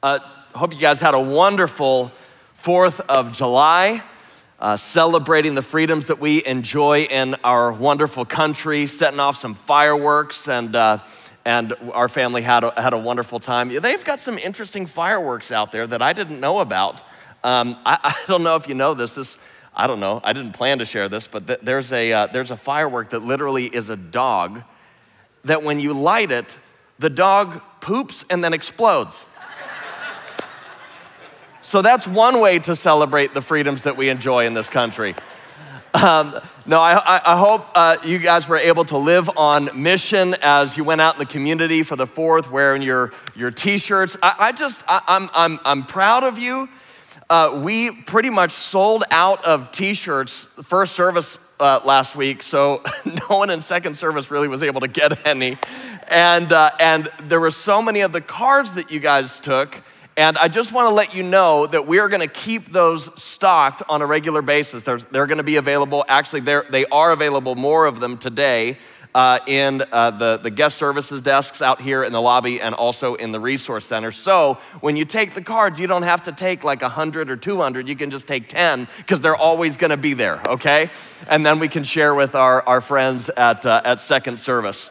Hope you guys had a wonderful 4th of July, celebrating the freedoms that we enjoy in our wonderful country, setting off some fireworks, and our family had a wonderful time. They've got some interesting fireworks out there that I didn't know about. I don't know if you know this. I don't know. I didn't plan to share this, but there's a firework that literally is a dog that when you light it, the dog poops and then explodes. So that's one way to celebrate the freedoms that we enjoy in this country. I hope you guys were able to live on mission as you went out in the community for the 4th, wearing your t-shirts. I'm proud of you. We pretty much sold out of t-shirts first service last week, so no one in second service really was able to get any. And there were so many of the cards that you guys took, and I just want to let you know that we are going to keep those stocked on a regular basis. They're going to be available. Actually, they are available, more of them today, in the guest services desks out here in the lobby and also in the resource center. So when you take the cards, you don't have to take like 100 or 200. You can just take 10 because they're always going to be there, okay? And then we can share with our friends at second service.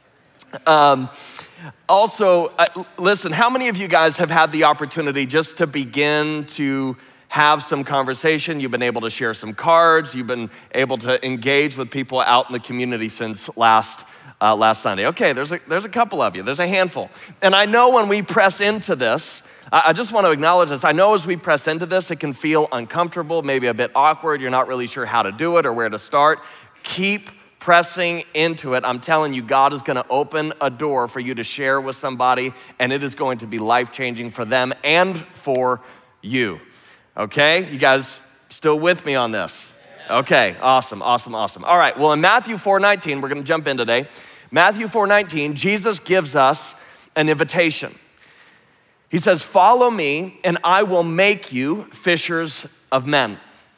Also, listen, how many of you guys have had the opportunity just to begin to have some conversation? You've been able to share some cards. You've been able to engage with people out in the community since last Sunday. Okay, there's a couple of you. There's a handful. And I know when we press into this, I just want to acknowledge this. I know as we press into this, it can feel uncomfortable, maybe a bit awkward. You're not really sure how to do it or where to start. Keep pressing into it. I'm telling you, God is going to open a door for you to share with somebody, and it is going to be life-changing for them and for you. Okay? You guys still with me on this? Okay, awesome. All right, well, in Matthew 4:19, we're going to jump in today. Matthew 4:19, Jesus gives us an invitation. He says, "Follow me, and I will make you fishers of men."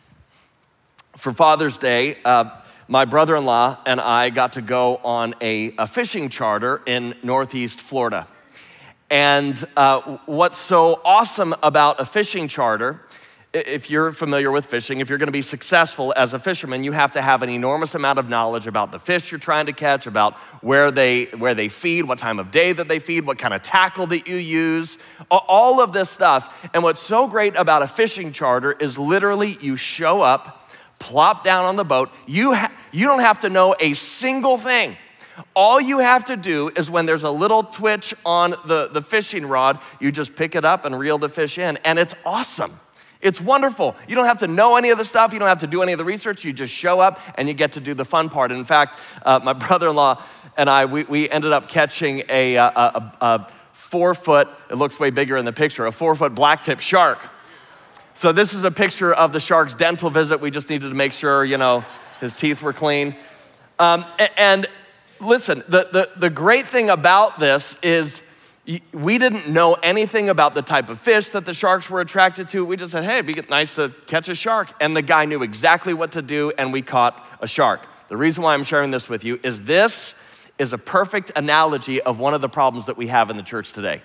For Father's Day, my brother-in-law and I got to go on a fishing charter in Northeast Florida. And what's so awesome about a fishing charter, if you're familiar with fishing, if you're gonna be successful as a fisherman, you have to have an enormous amount of knowledge about the fish you're trying to catch, about where they feed, what time of day that they feed, what kind of tackle that you use, all of this stuff. And what's so great about a fishing charter is literally you show up, plop down on the boat. You don't have to know a single thing. All you have to do is when there's a little twitch on the fishing rod, you just pick it up and reel the fish in, and it's awesome. It's wonderful. You don't have to know any of the stuff. You don't have to do any of the research. You just show up and you get to do the fun part. And in fact, my brother-in-law and I, we ended up catching a 4-foot, it looks way bigger in the picture, a 4-foot blacktip shark. So this is a picture of the shark's dental visit. We just needed to make sure, his teeth were clean. And listen, the great thing about this is we didn't know anything about the type of fish that the sharks were attracted to. We just said, hey, it'd be nice to catch a shark. And the guy knew exactly what to do, and we caught a shark. The reason why I'm sharing this with you is this is a perfect analogy of one of the problems that we have in the church today.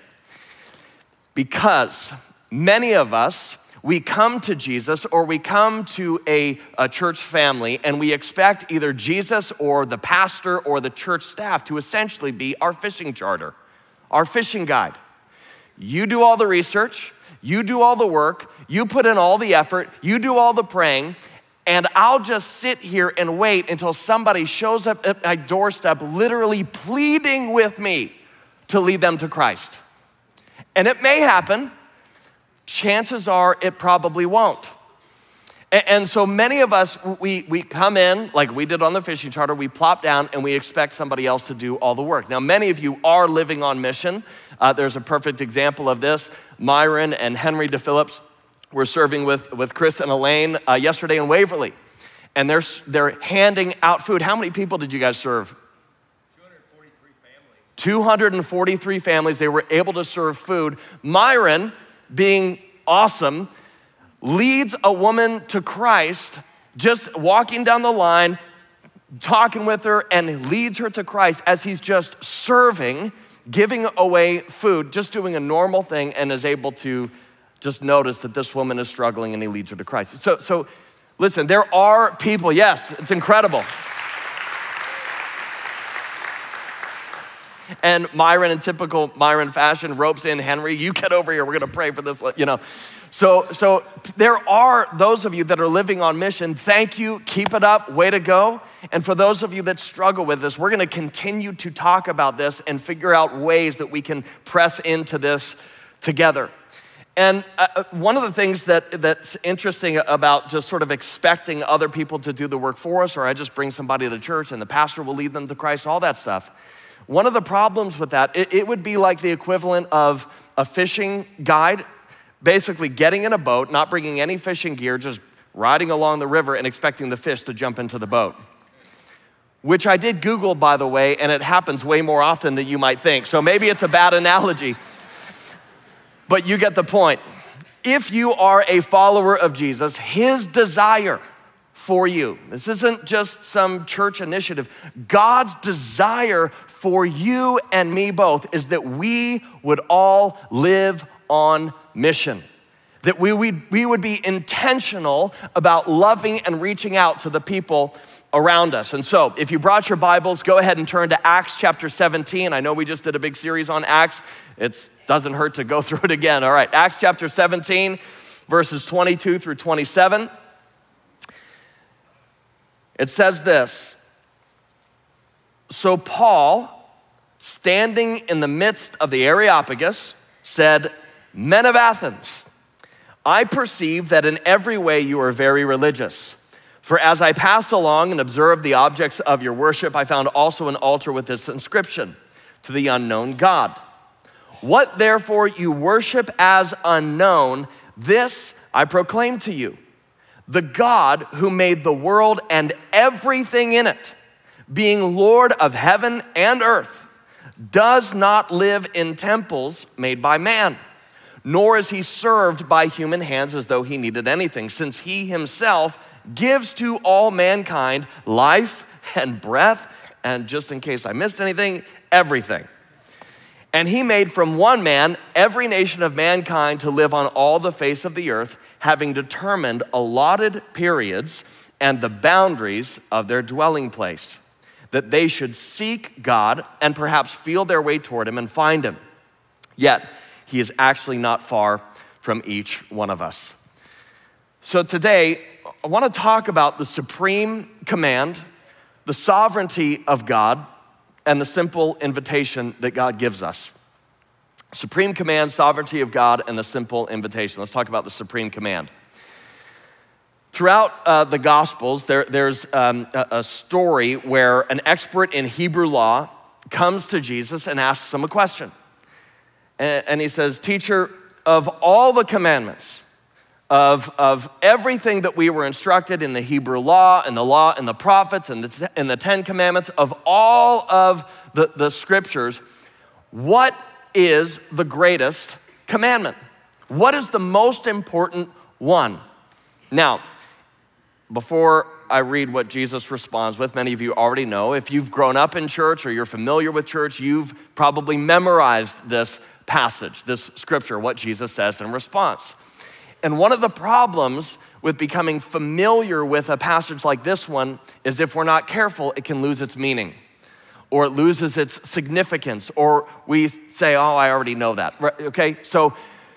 Because many of us, we come to Jesus or we come to a church family and we expect either Jesus or the pastor or the church staff to essentially be our fishing charter, our fishing guide. You do all the research, you do all the work, you put in all the effort, you do all the praying, and I'll just sit here and wait until somebody shows up at my doorstep literally pleading with me to lead them to Christ. And it may happen. Chances are it probably won't. And so many of us, we come in like we did on the fishing charter, we plop down and we expect somebody else to do all the work. Now, many of you are living on mission. There's a perfect example of this. Myron and Henry DePhillips were serving with Chris and Elaine yesterday in Waverly. And they're handing out food. How many people did you guys serve? 243 families. They were able to serve food. Myron, being awesome, leads a woman to Christ, just walking down the line, talking with her, and leads her to Christ as he's just serving, giving away food, just doing a normal thing, and is able to just notice that this woman is struggling, and he leads her to Christ. So listen, there are people, yes, it's incredible. And Myron, in typical Myron fashion, ropes in Henry, you get over here, we're gonna pray for this, So there are those of you that are living on mission. Thank you, keep it up, way to go. And for those of you that struggle with this, we're gonna continue to talk about this and figure out ways that we can press into this together. And one of the things that's interesting about just sort of expecting other people to do the work for us, or I just bring somebody to the church and the pastor will lead them to Christ, all that stuff. One of the problems with that, it would be like the equivalent of a fishing guide, basically getting in a boat, not bringing any fishing gear, just riding along the river and expecting the fish to jump into the boat. Which I did Google, by the way, and it happens way more often than you might think. So maybe it's a bad analogy, but you get the point. If you are a follower of Jesus, his desire for you, this isn't just some church initiative, God's desire for you and me both is that we would all live on mission. That we would be intentional about loving and reaching out to the people around us. And so, if you brought your Bibles, go ahead and turn to Acts chapter 17. I know we just did a big series on Acts. It doesn't hurt to go through it again. All right, Acts chapter 17, verses 22 through 27. It says this: So Paul, standing in the midst of the Areopagus, said, "Men of Athens, I perceive that in every way you are very religious. For as I passed along and observed the objects of your worship, I found also an altar with this inscription, to the unknown God. What therefore you worship as unknown, this I proclaim to you. The God who made the world and everything in it, being Lord of heaven and earth, does not live in temples made by man, nor is he served by human hands as though he needed anything, since he himself gives to all mankind life and breath, and just in case I missed anything, everything. And he made from one man every nation of mankind to live on all the face of the earth, having determined allotted periods and the boundaries of their dwelling place, that they should seek God and perhaps feel their way toward him and find him. Yet he is actually not far from each one of us." So today, I want to talk about the supreme command, the sovereignty of God, and the simple invitation that God gives us. Supreme command, sovereignty of God, and the simple invitation. Let's talk about the supreme command. Throughout the Gospels, there's a story where an expert in Hebrew law comes to Jesus and asks him a question. And he says, "Teacher, of all the commandments, of everything that we were instructed in the Hebrew law and the prophets and the 10 Commandments, of all of the scriptures, what is the greatest commandment? What is the most important one?" Now, before I read what Jesus responds with, many of you already know, if you've grown up in church or you're familiar with church, you've probably memorized this passage, this scripture, what Jesus says in response. And one of the problems with becoming familiar with a passage like this one is if we're not careful, it can lose its meaning, or it loses its significance, or we say, "Oh, I already know that." Okay, so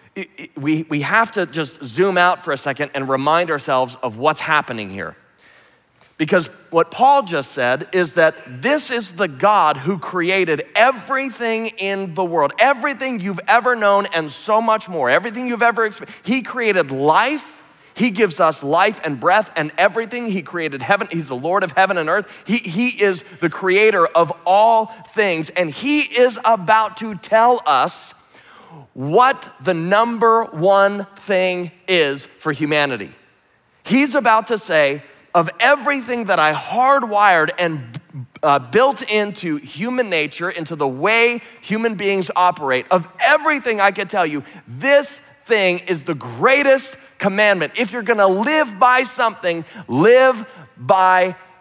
we have to just zoom out for a second and remind ourselves of what's happening here. Because what Paul just said is that this is the God who created everything in the world, everything you've ever known and so much more, everything you've ever experienced. He created life. He gives us life and breath and everything. He created heaven. He's the Lord of heaven and earth. He is the creator of all things. And he is about to tell us what the number one thing is for humanity. He's about to say, of everything that I hardwired and built into human nature, into the way human beings operate, of everything I could tell you, this thing is the greatest commandment. If you're gonna live by something, live by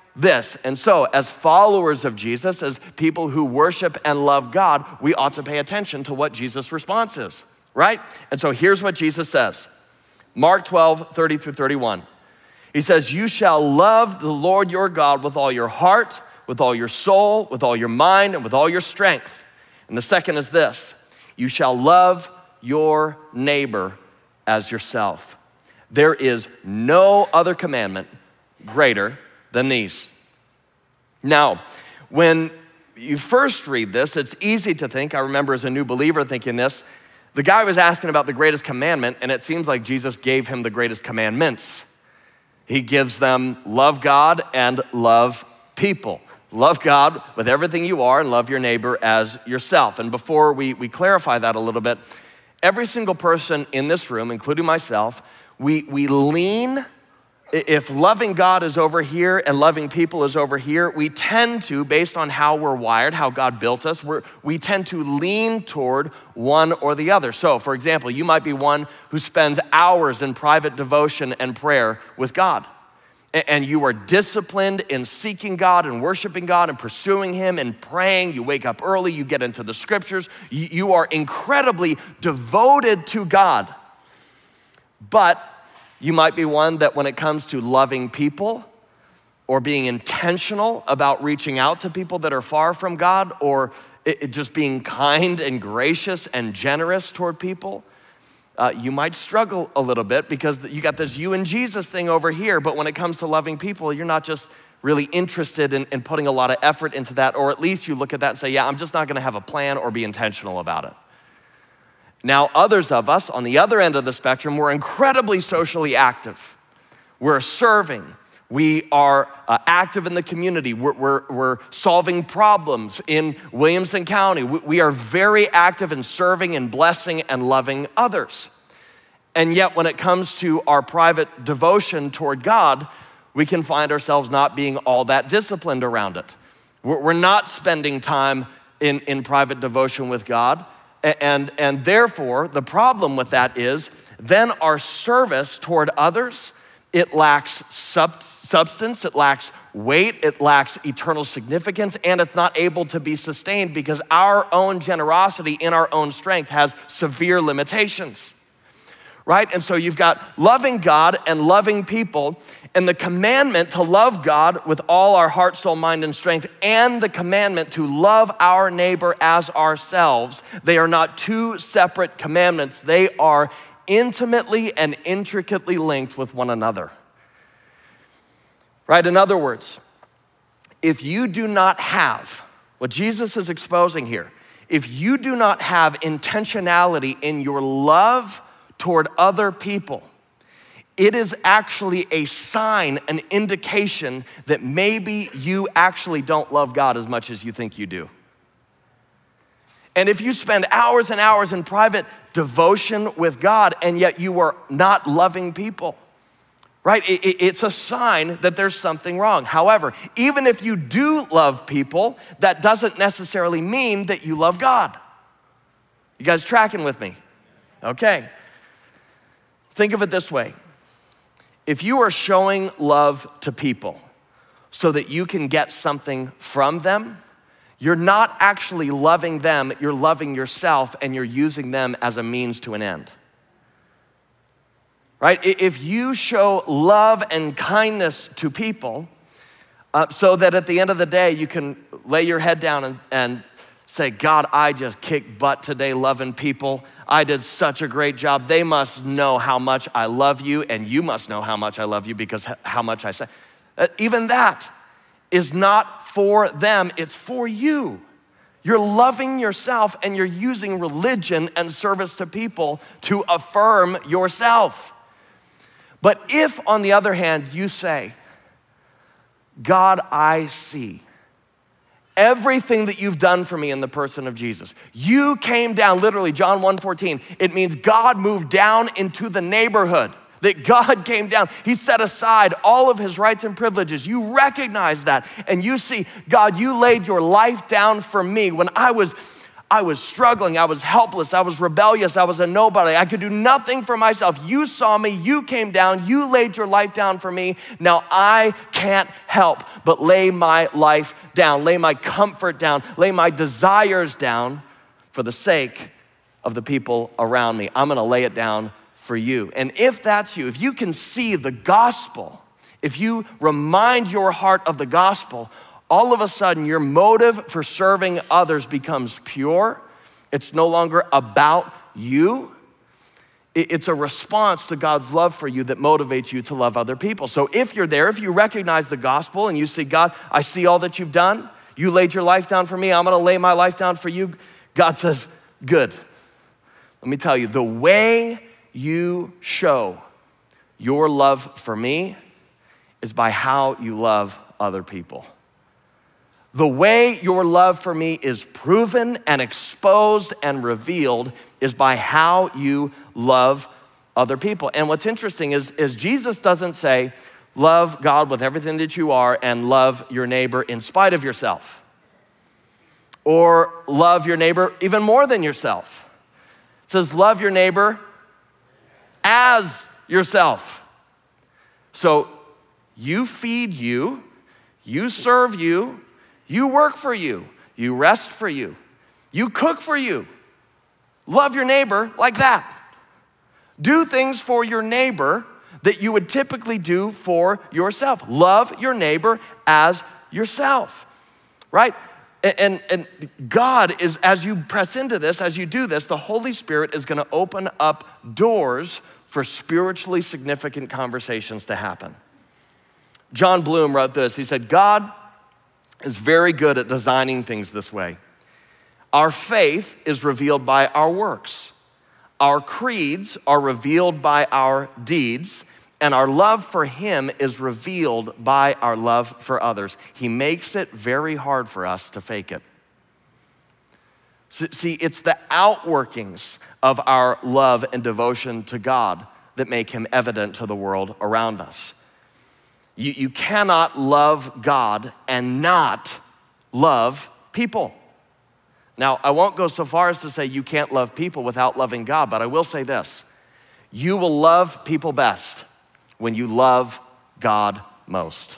this. And so, as followers of Jesus, as people who worship and love God, we ought to pay attention to what Jesus' response is, right? And so here's what Jesus says. Mark 12, 30 through 31. He says, you shall love the Lord your God with all your heart, with all your soul, with all your mind, and with all your strength. And the second is this, you shall love your neighbor as yourself. There is no other commandment greater than these. Now, when you first read this, it's easy to think, I remember as a new believer thinking this, the guy was asking about the greatest commandment, and it seems like Jesus gave him the greatest commandments. He gives them love God and love people. Love God with everything you are and love your neighbor as yourself. And before we clarify that a little bit, every single person in this room, including myself, we lean. If loving God is over here and loving people is over here, we tend to, based on how we're wired, how God built us, we tend to lean toward one or the other. So, for example, you might be one who spends hours in private devotion and prayer with God. And you are disciplined in seeking God and worshiping God and pursuing Him and praying. You wake up early, you get into the scriptures. You are incredibly devoted to God. But you might be one that when it comes to loving people or being intentional about reaching out to people that are far from God or just being kind and gracious and generous toward people, you might struggle a little bit because you got this you and Jesus thing over here, but when it comes to loving people, you're not just really interested in putting a lot of effort into that, or at least you look at that and say, yeah, I'm just not gonna have a plan or be intentional about it. Now, others of us on the other end of the spectrum, we're incredibly socially active. We're serving. We are active in the community. We're solving problems in Williamson County. We are very active in serving and blessing and loving others. And yet, when it comes to our private devotion toward God, we can find ourselves not being all that disciplined around it. We're not spending time in private devotion with God. And therefore, the problem with that is then our service toward others, it lacks substance, it lacks weight, it lacks eternal significance, and it's not able to be sustained because our own generosity in our own strength has severe limitations, right? And so you've got loving God and loving people, and the commandment to love God with all our heart, soul, mind, and strength, and the commandment to love our neighbor as ourselves, they are not two separate commandments. They are intimately and intricately linked with one another. Right? In other words, if you do not have, what Jesus is exposing here, if you do not have intentionality in your love toward other people, it is actually a sign, an indication that maybe you actually don't love God as much as you think you do. And if you spend hours and hours in private devotion with God and yet you are not loving people, right? It's a sign that there's something wrong. However, even if you do love people, that doesn't necessarily mean that you love God. You guys tracking with me? Okay. Think of it this way. If you are showing love to people so that you can get something from them, you're not actually loving them, you're loving yourself and you're using them as a means to an end. Right? If you show love and kindness to people so that at the end of the day you can lay your head down and say, God, I just kicked butt today loving people. I did such a great job. They must know how much I love you, and you must know how much I love you because how much I say. Even that is not for them, it's for you. You're loving yourself and you're using religion and service to people to affirm yourself. But if, on the other hand, you say, God, I see everything that you've done for me in the person of Jesus. You came down, literally, John 1:14. It means God moved down into the neighborhood, that God came down. He set aside all of his rights and privileges. You recognize that, and you see, God, you laid your life down for me when I was I was struggling, I was helpless, I was rebellious, I was a nobody. I could do nothing for myself. You saw me, you came down, you laid your life down for me. Now I can't help but lay my life down, lay my comfort down, lay my desires down for the sake of the people around me. I'm gonna lay it down for you. And if that's you, if you can see the gospel, if you remind your heart of the gospel, all of a sudden your motive for serving others becomes pure. It's no longer about you. It's a response to God's love for you that motivates you to love other people. So if you're there, if you recognize the gospel and you say, God, I see all that you've done. You laid your life down for me. I'm gonna lay my life down for you. God says, good. Let me tell you, the way you show your love for me is by how you love other people. The way your love for me is proven and exposed and revealed is by how you love other people. And what's interesting is Jesus doesn't say, love God with everything that you are and love your neighbor in spite of yourself. Or love your neighbor even more than yourself. It says, love your neighbor as yourself. So you feed you, you serve you, you work for you, you rest for you, you cook for you. Love your neighbor like that. Do things for your neighbor that you would typically do for yourself. Love your neighbor as yourself, right? And God is, as you press into this, as you do this, the Holy Spirit is gonna open up doors for spiritually significant conversations to happen. John Bloom wrote this, he said, God is very good at designing things this way. Our faith is revealed by our works. Our creeds are revealed by our deeds, and our love for him is revealed by our love for others. He makes it very hard for us to fake it. See, it's the outworkings of our love and devotion to God that make him evident to the world around us. You cannot love God and not love people. Now, I won't go so far as to say you can't love people without loving God, but I will say this. You will love people best when you love God most.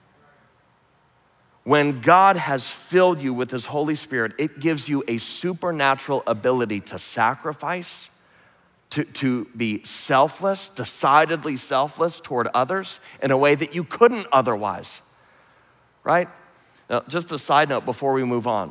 When God has filled you with his Holy Spirit, it gives you a supernatural ability to sacrifice, to be selfless, decidedly selfless toward others in a way that you couldn't otherwise, right? Now, just a side note before we move on.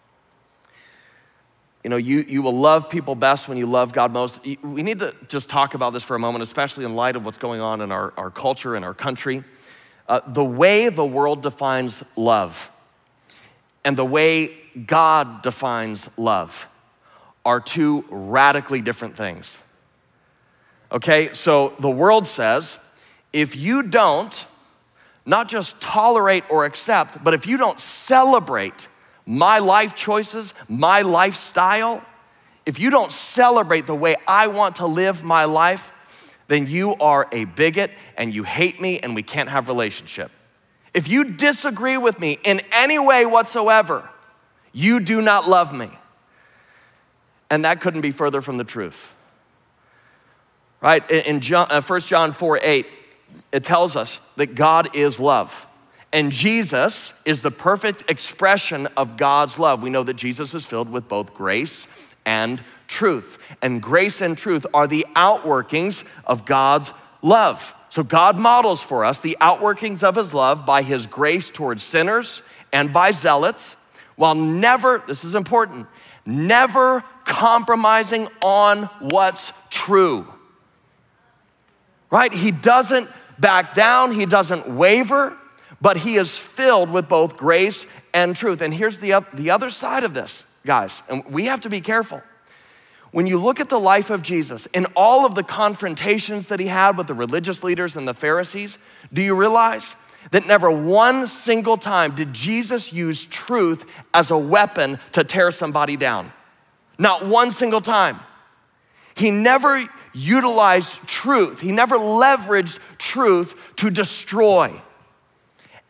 You know, you will love people best when you love God most. We need to just talk about this for a moment, especially in light of what's going on in our culture and our country. The way the world defines love and the way God defines love are two radically different things. Okay, so the world says, if you don't not just tolerate or accept, but if you don't celebrate my life choices, my lifestyle, if you don't celebrate the way I want to live my life, then you are a bigot and you hate me and we can't have a relationship. If you disagree with me in any way whatsoever, you do not love me. And that couldn't be further from the truth. Right? In 1 John 4:8, it tells us that God is love. And Jesus is the perfect expression of God's love. We know that Jesus is filled with both grace and truth. And grace and truth are the outworkings of God's love. So God models for us the outworkings of his love by his grace towards sinners and by zealots, while never, this is important, never compromising on what's true. Right? He doesn't back down, he doesn't waver, but he is filled with both grace and truth. And here's the other side of this, guys, and we have to be careful. When you look at the life of Jesus and all of the confrontations that he had with the religious leaders and the Pharisees, do you realize that never one single time did Jesus use truth as a weapon to tear somebody down? Not one single time. He never utilized truth. He never leveraged truth to destroy.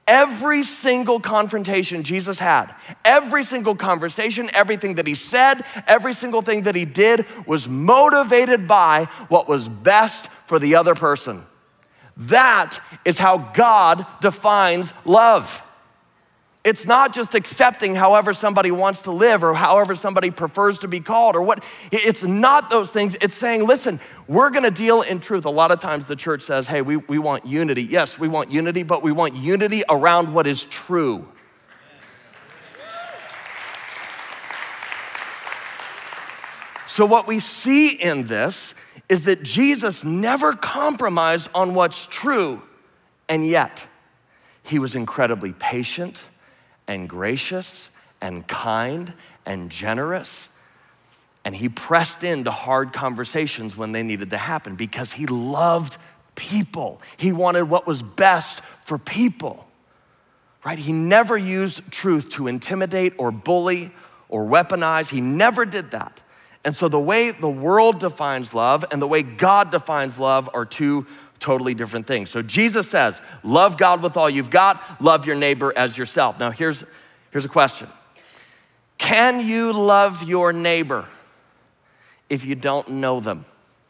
Every single confrontation Jesus had, every single conversation, everything that he said, every single thing that he did was motivated by what was best for the other person. That is how God defines love. It's not just accepting however somebody wants to live or however somebody prefers to be called or what. It's not those things. It's saying, listen, we're gonna deal in truth. A lot of times the church says, hey, we want unity. Yes, we want unity, but we want unity around what is true. So what we see in this is that Jesus never compromised on what's true, and yet he was incredibly patient and gracious and kind and generous. And he pressed into hard conversations when they needed to happen because he loved people. He wanted what was best for people, right? He never used truth to intimidate or bully or weaponize. He never did that. And so the way the world defines love and the way God defines love are two totally different things. So Jesus says, love God with all you've got, love your neighbor as yourself. Now here's a question. Can you love your neighbor if you don't know them?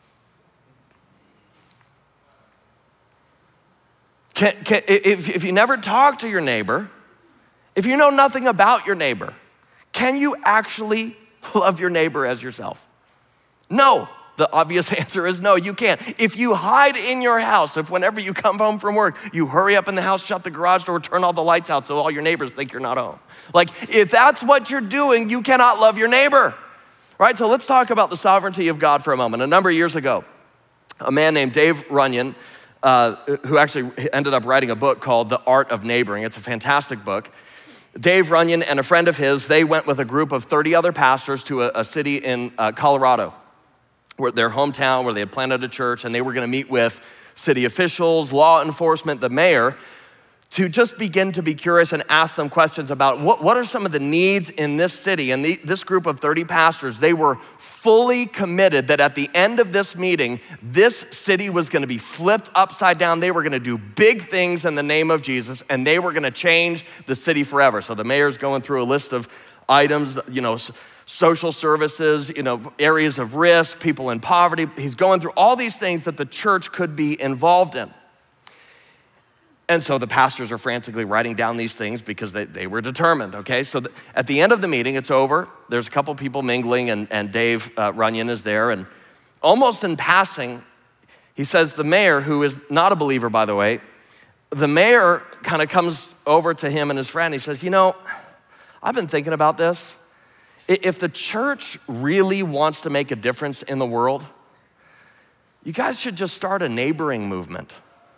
If you never talk to your neighbor, if you know nothing about your neighbor, can you actually love your neighbor as yourself? No. The obvious answer is no, you can't. If you hide in your house, if whenever you come home from work, you hurry up in the house, shut the garage door, turn all the lights out so all your neighbors think you're not home. Like, if that's what you're doing, you cannot love your neighbor, right? So let's talk about the sovereignty of God for a moment. A number of years ago, a man named Dave Runyon, who actually ended up writing a book called The Art of Neighboring. It's a fantastic book. Dave Runyon and a friend of his, they went with a group of 30 other pastors to a city in Colorado, their hometown where they had planted a church, and they were gonna meet with city officials, law enforcement, the mayor, to just begin to be curious and ask them questions about what are some of the needs in this city. And this group of 30 pastors, they were fully committed that at the end of this meeting, this city was gonna be flipped upside down. They were gonna do big things in the name of Jesus, and they were gonna change the city forever. So the mayor's going through a list of items, social services, areas of risk, people in poverty. He's going through all these things that the church could be involved in. And so the pastors are frantically writing down these things because they were determined, okay? So at the end of the meeting, it's over. There's a couple people mingling, and Dave Runyon is there. And almost in passing, he says the mayor, who is not a believer, by the way, the mayor kind of comes over to him and his friend. He says, I've been thinking about this. If the church really wants to make a difference in the world, you guys should just start a neighboring movement.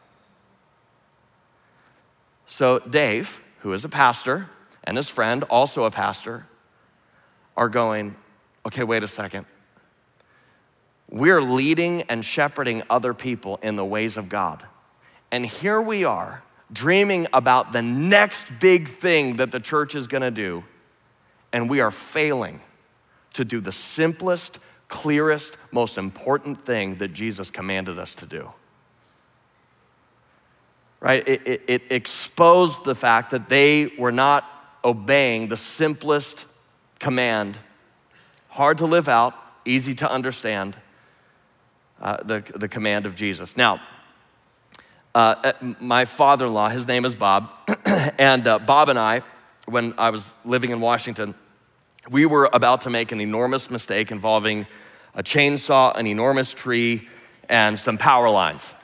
So Dave, who is a pastor, and his friend, also a pastor, are going, okay, wait a second. We're leading and shepherding other people in the ways of God. And here we are, dreaming about the next big thing that the church is gonna do, and we are failing to do the simplest, clearest, most important thing that Jesus commanded us to do. Right? It exposed the fact that they were not obeying the simplest command, hard to live out, easy to understand, the command of Jesus. Now, my father-in-law, his name is Bob, and Bob and I, when I was living in Washington, we were about to make an enormous mistake involving a chainsaw, an enormous tree, and some power lines.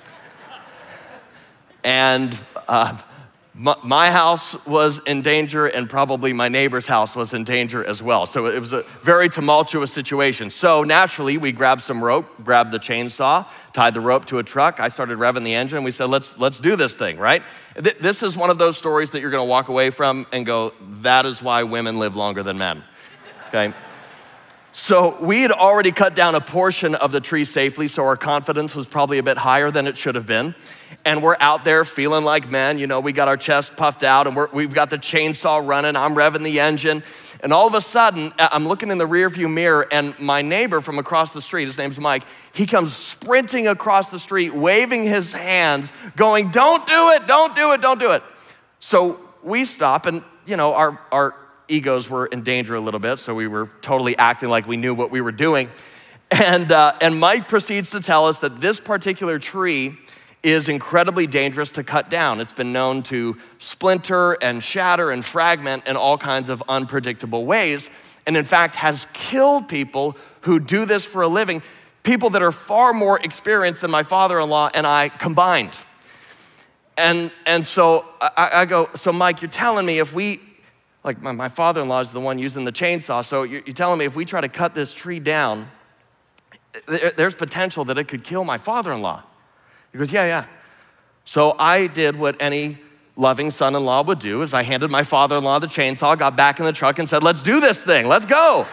And my house was in danger, and probably my neighbor's house was in danger as well. So it was a very tumultuous situation. So naturally, we grabbed some rope, grabbed the chainsaw, tied the rope to a truck. I started revving the engine. We said, let's do this thing, right? This is one of those stories that you're gonna walk away from and go, that is why women live longer than men, okay? So we had already cut down a portion of the tree safely, so our confidence was probably a bit higher than it should have been. And we're out there feeling like men, we got our chest puffed out, and we've got the chainsaw running, I'm revving the engine. And all of a sudden, I'm looking in the rearview mirror, and my neighbor from across the street, his name's Mike, he comes sprinting across the street, waving his hands, going, don't do it, don't do it, don't do it. So we stop and, our egos were in danger a little bit, so we were totally acting like we knew what we were doing. And Mike proceeds to tell us that this particular tree is incredibly dangerous to cut down. It's been known to splinter and shatter and fragment in all kinds of unpredictable ways, and in fact has killed people who do this for a living, people that are far more experienced than my father-in-law and I combined. And so I go, so Mike, you're telling me if we, like my father-in-law is the one using the chainsaw, so you're telling me if we try to cut this tree down, there's potential that it could kill my father-in-law. He goes, yeah. So I did what any loving son-in-law would do, is I handed my father-in-law the chainsaw, got back in the truck and said, let's do this thing, let's go.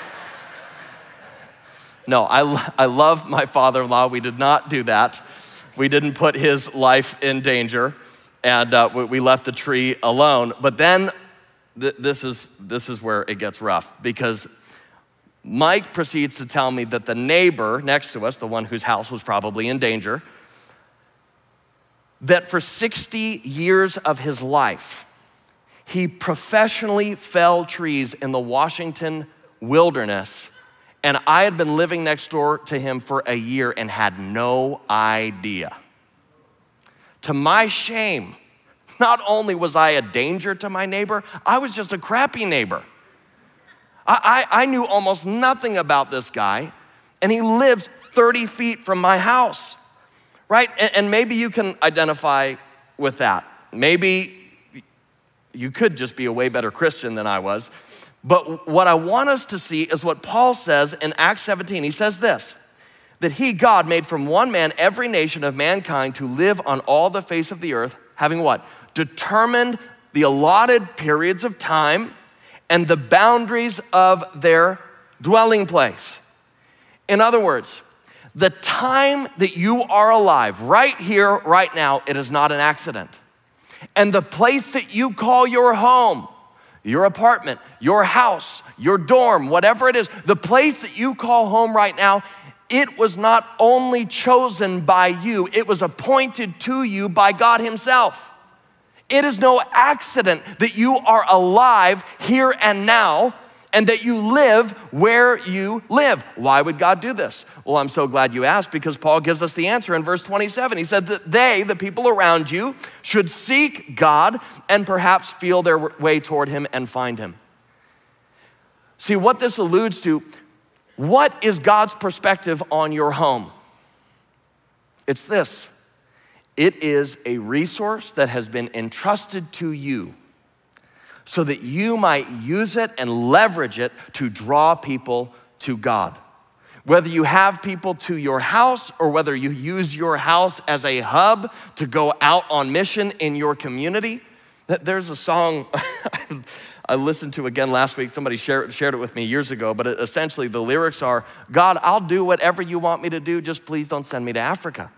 No, I love my father-in-law. We did not do that. We didn't put his life in danger, and we left the tree alone. But then this is where it gets rough, because Mike proceeds to tell me that the neighbor next to us, the one whose house was probably in danger, that for 60 years of his life, he professionally felled trees in the Washington wilderness, and I had been living next door to him for a year and had no idea. To my shame, not only was I a danger to my neighbor, I was just a crappy neighbor. I knew almost nothing about this guy, and he lives 30 feet from my house, right? And maybe you can identify with that. Maybe you could just be a way better Christian than I was. But what I want us to see is what Paul says in Acts 17. He says this, that he, God, made from one man every nation of mankind to live on all the face of the earth, having what? Determined the allotted periods of time and the boundaries of their dwelling place. In other words, the time that you are alive, right here, right now, it is not an accident. And the place that you call your home, your apartment, your house, your dorm, whatever it is, the place that you call home right now, it was not only chosen by you, it was appointed to you by God himself. It is no accident that you are alive here and now and that you live where you live. Why would God do this? Well, I'm so glad you asked, because Paul gives us the answer in verse 27. He said that they, the people around you, should seek God and perhaps feel their way toward him and find him. See, what this alludes to, what is God's perspective on your home? It's this. It is a resource that has been entrusted to you so that you might use it and leverage it to draw people to God. Whether you have people to your house or whether you use your house as a hub to go out on mission in your community. There's a song I listened to again last week. Somebody shared it with me years ago, but essentially the lyrics are, God, I'll do whatever you want me to do, just please don't send me to Africa.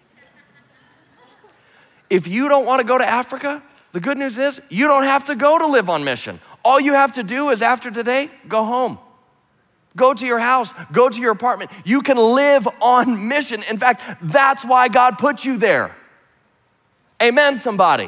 If you don't want to go to Africa, the good news is you don't have to go to live on mission. All you have to do is after today, go home. Go to your house, go to your apartment. You can live on mission. In fact, that's why God put you there. Amen, somebody.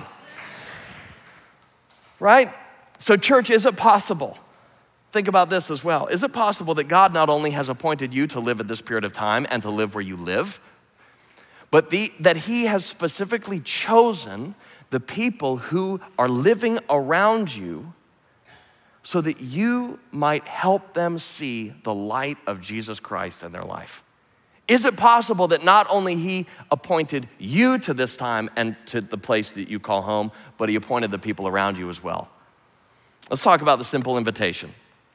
Right? So church, is it possible? Think about this as well. Is it possible that God not only has appointed you to live at this period of time and to live where you live, but that he has specifically chosen the people who are living around you so that you might help them see the light of Jesus Christ in their life? Is it possible that not only he appointed you to this time and to the place that you call home, but he appointed the people around you as well? Let's talk about the simple invitation.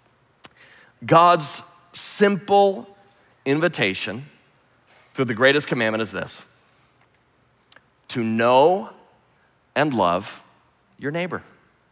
God's simple invitation through the greatest commandment is this: to know and love your neighbor.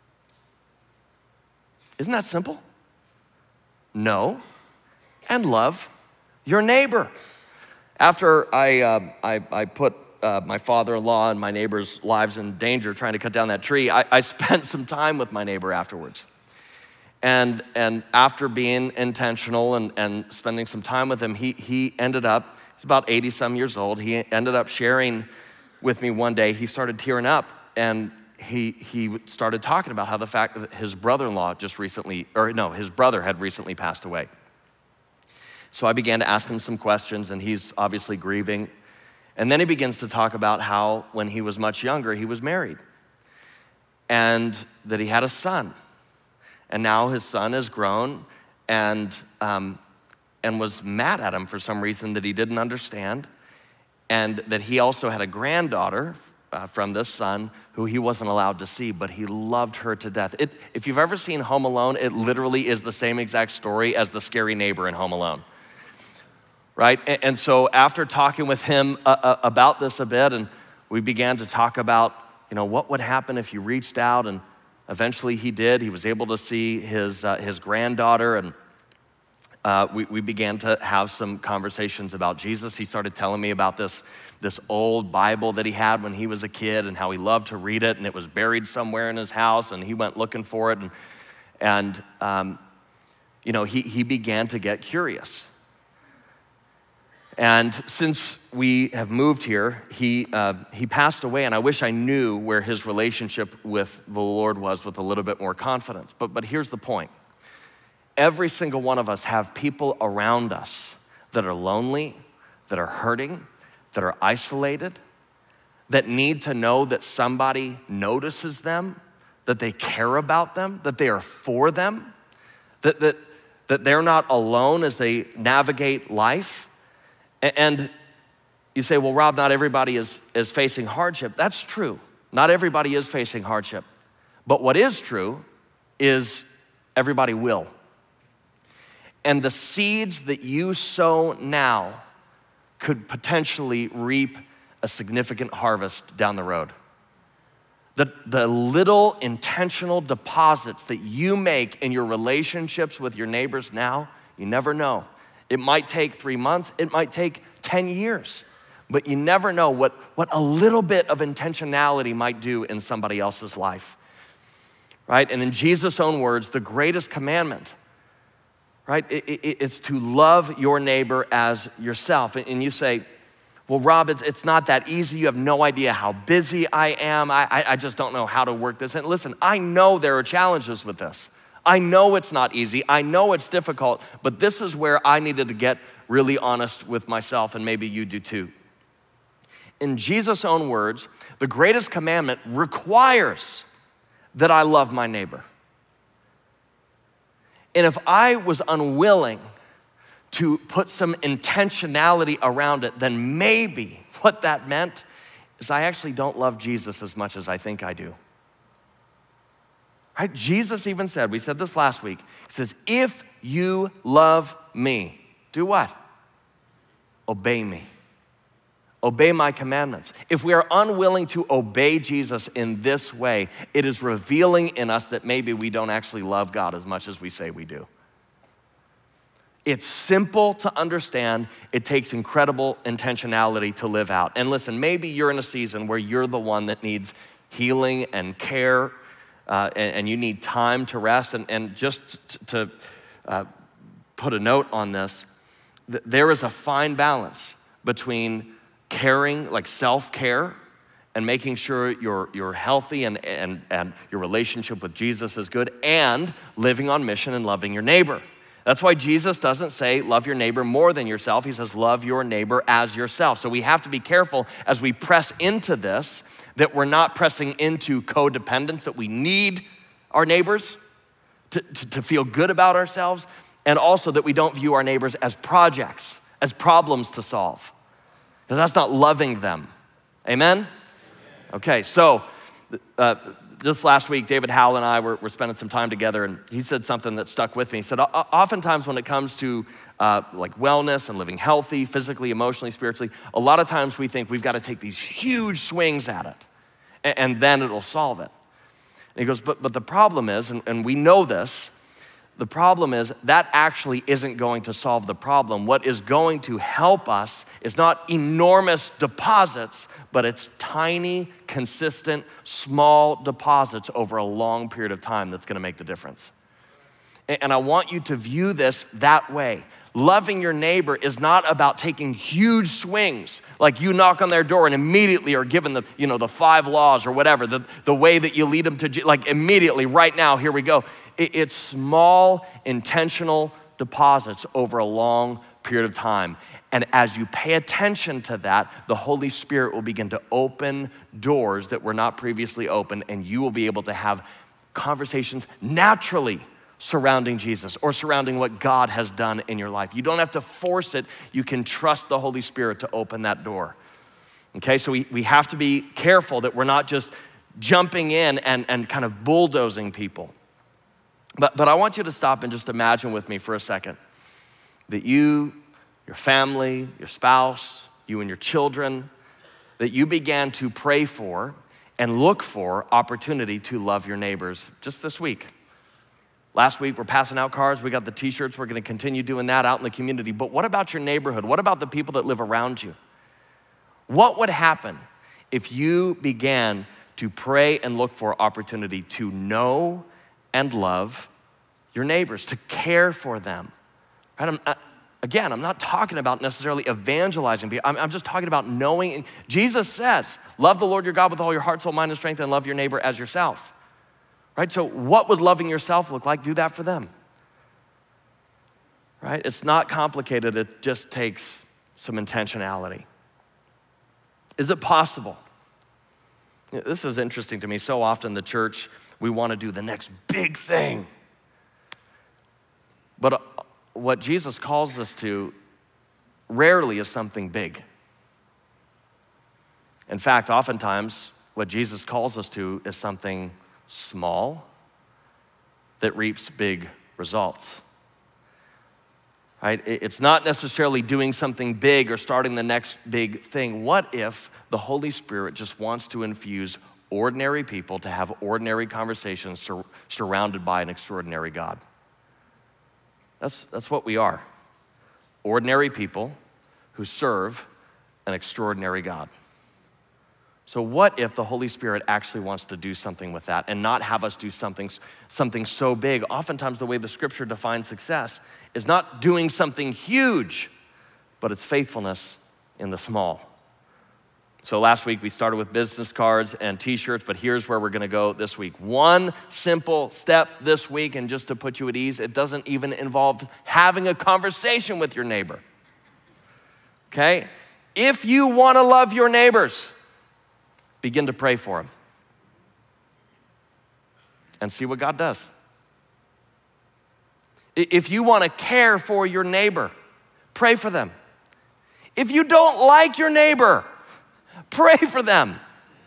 Isn't that simple? Know and love your neighbor. After I put my father-in-law and my neighbor's lives in danger trying to cut down that tree, I spent some time with my neighbor afterwards. And after being intentional and spending some time with him, he ended up, he's about 80 some years old, he ended up sharing with me one day. He started tearing up and he started talking about how the fact that his brother-in-law his brother had recently passed away. So I began to ask him some questions, and he's obviously grieving. And then he begins to talk about how when he was much younger, he was married and that he had a son. And now his son has grown and was mad at him for some reason that he didn't understand, and that he also had a granddaughter from this son who he wasn't allowed to see, but he loved her to death. If you've ever seen Home Alone, it literally is the same exact story as the scary neighbor in Home Alone, right? And so after talking with him about this a bit, and we began to talk about, what would happen if you reached out, and eventually he did. He was able to see his granddaughter, and we began to have some conversations about Jesus. He started telling me about this old Bible that he had when he was a kid and how he loved to read it, and it was buried somewhere in his house, and he went looking for it, and he began to get curious. And since we have moved here, he passed away, and I wish I knew where his relationship with the Lord was with a little bit more confidence. But here's the point. Every single one of us have people around us that are lonely, that are hurting, that are isolated, that need to know that somebody notices them, that they care about them, that they are for them, that they're not alone as they navigate life. And you say, well, Rob, not everybody is facing hardship. That's true. Not everybody is facing hardship. But what is true is everybody will. And the seeds that you sow now could potentially reap a significant harvest down the road. The little intentional deposits that you make in your relationships with your neighbors now, you never know. It might take 3 months, it might take 10 years, but you never know what a little bit of intentionality might do in somebody else's life, right? And in Jesus' own words, the greatest commandment, right? It's to love your neighbor as yourself. And you say, well, Rob, it's not that easy. You have no idea how busy I am. I just don't know how to work this. And listen, I know there are challenges with this. I know it's not easy. I know it's difficult, but this is where I needed to get really honest with myself, and maybe you do too. In Jesus' own words, the greatest commandment requires that I love my neighbor. And if I was unwilling to put some intentionality around it, then maybe what that meant is I actually don't love Jesus as much as I think I do. Right? Jesus even said, we said this last week, he says, if you love me, do what? Obey me. Obey my commandments. If we are unwilling to obey Jesus in this way, it is revealing in us that maybe we don't actually love God as much as we say we do. It's simple to understand. It takes incredible intentionality to live out. And listen, maybe you're in a season where you're the one that needs healing and care, and you need time to rest. And just to put a note on this, there is a fine balance between caring, like self-care, and making sure you're healthy and your relationship with Jesus is good, and living on mission and loving your neighbor. That's why Jesus doesn't say love your neighbor more than yourself. He says love your neighbor as yourself. So we have to be careful as we press into this that we're not pressing into codependence, that we need our neighbors to feel good about ourselves, and also that we don't view our neighbors as projects, as problems to solve, because that's not loving them. Amen? Okay, so this last week, David Howell and I were spending some time together, and he said something that stuck with me. He said, oftentimes when it comes to like wellness and living healthy, physically, emotionally, spiritually, a lot of times we think we've got to take these huge swings at it, and then it'll solve it. And he goes, but the problem is, and we know this, the problem is that actually isn't going to solve the problem. What is going to help us is not enormous deposits, but it's tiny, consistent, small deposits over a long period of time that's gonna make the difference. And I want you to view this that way. loving your neighbor is not about taking huge swings, like you knock on their door and immediately are given the 5 laws or whatever, the way that you lead them to, like immediately, right now, here we go. It's small, intentional deposits over a long period of time. And as you pay attention to that, the Holy Spirit will begin to open doors that were not previously open, and you will be able to have conversations naturally surrounding Jesus or surrounding what God has done in your life. You don't have to force it. You can trust the Holy Spirit to open that door. Okay, so we have to be careful that we're not just jumping in and kind of bulldozing people. But I want you to stop and just imagine with me for a second that you, your family, your spouse, you and your children, that you began to pray for and look for opportunity to love your neighbors just this week. Last week, we're passing out cards. We got the t-shirts. We're going to continue doing that out in the community. But what about your neighborhood? What about the people that live around you? What would happen if you began to pray and look for opportunity to know and love your neighbors, to care for them? Right? Again, I'm not talking about necessarily evangelizing people. I'm just talking about knowing. Jesus says, love the Lord your God with all your heart, soul, mind, and strength, and love your neighbor as yourself. Right? So what would loving yourself look like? Do that for them. Right? It's not complicated. It just takes some intentionality. Is it possible? This is interesting to me. So often the church, we want to do the next big thing. But what Jesus calls us to rarely is something big. In fact, oftentimes what Jesus calls us to is something small that reaps big results. Right? It's not necessarily doing something big or starting the next big thing. What if the Holy Spirit just wants to infuse ordinary people to have ordinary conversations surrounded by an extraordinary God? That's what we are. Ordinary people who serve an extraordinary God. So what if the Holy Spirit actually wants to do something with that and not have us do something so big? Oftentimes the way the scripture defines success is not doing something huge, but it's faithfulness in the small. So last week we started with business cards and t-shirts, but here's where we're gonna go this week. One simple step this week, and just to put you at ease, it doesn't even involve having a conversation with your neighbor, okay? If you wanna love your neighbors, begin to pray for them and see what God does. If you want to care for your neighbor, pray for them. If you don't like your neighbor, pray for them.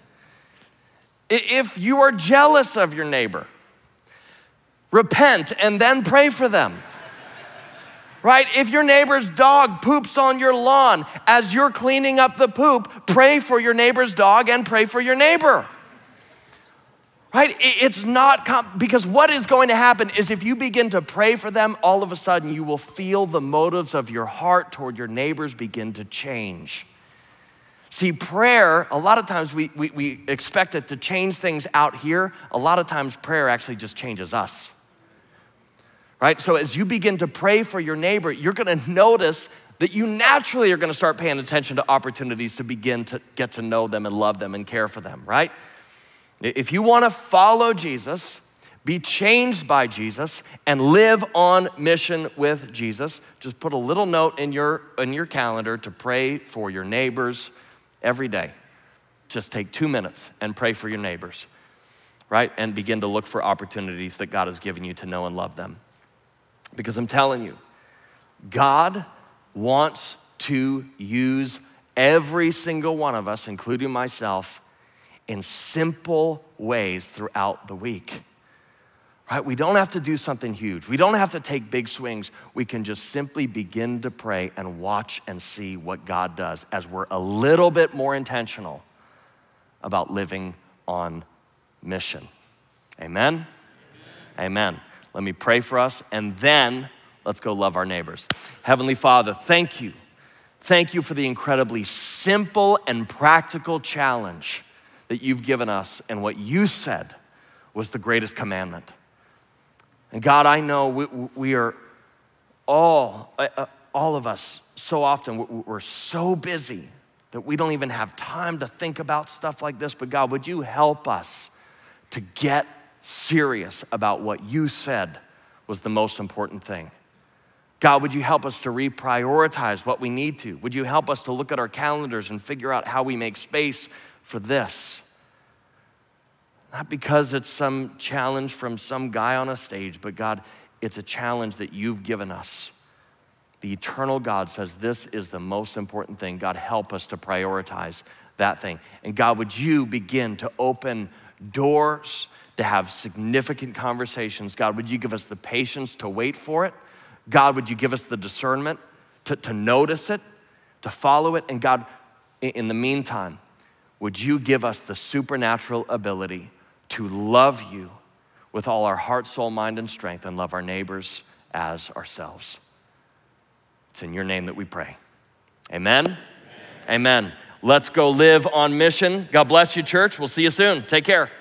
If you are jealous of your neighbor, repent and then pray for them. Right? If your neighbor's dog poops on your lawn, as you're cleaning up the poop, pray for your neighbor's dog and pray for your neighbor. Right? It's not, because what is going to happen is if you begin to pray for them, all of a sudden you will feel the motives of your heart toward your neighbors begin to change. See, prayer, a lot of times we expect it to change things out here. A lot of times prayer actually just changes us. Right? So as you begin to pray for your neighbor, you're gonna notice that you naturally are gonna start paying attention to opportunities to begin to get to know them and love them and care for them, right? If you wanna follow Jesus, be changed by Jesus, and live on mission with Jesus, just put a little note in your calendar to pray for your neighbors every day. Just take 2 minutes and pray for your neighbors, right? And begin to look for opportunities that God has given you to know and love them. Because I'm telling you, God wants to use every single one of us, including myself, in simple ways throughout the week. Right? We don't have to do something huge. We don't have to take big swings. We can just simply begin to pray and watch and see what God does as we're a little bit more intentional about living on mission. Amen? Amen. Let me pray for us, and then let's go love our neighbors. Heavenly Father, thank you. Thank you for the incredibly simple and practical challenge that you've given us and what you said was the greatest commandment. And God, I know we are all all of us, so often, we're so busy that we don't even have time to think about stuff like this. But God, would you help us to get serious about what you said was the most important thing? God, would you help us to reprioritize what we need to? Would you help us to look at our calendars and figure out how we make space for this? Not because it's some challenge from some guy on a stage, but God, it's a challenge that you've given us. The eternal God says this is the most important thing. God, help us to prioritize that thing. And God, would you begin to open doors to have significant conversations? God, would you give us the patience to wait for it? God, would you give us the discernment to notice it, to follow it? And God, in the meantime, would you give us the supernatural ability to love you with all our heart, soul, mind, and strength, and love our neighbors as ourselves? It's in your name that we pray. Amen? Amen. Amen. Let's go live on mission. God bless you, church. We'll see you soon. Take care.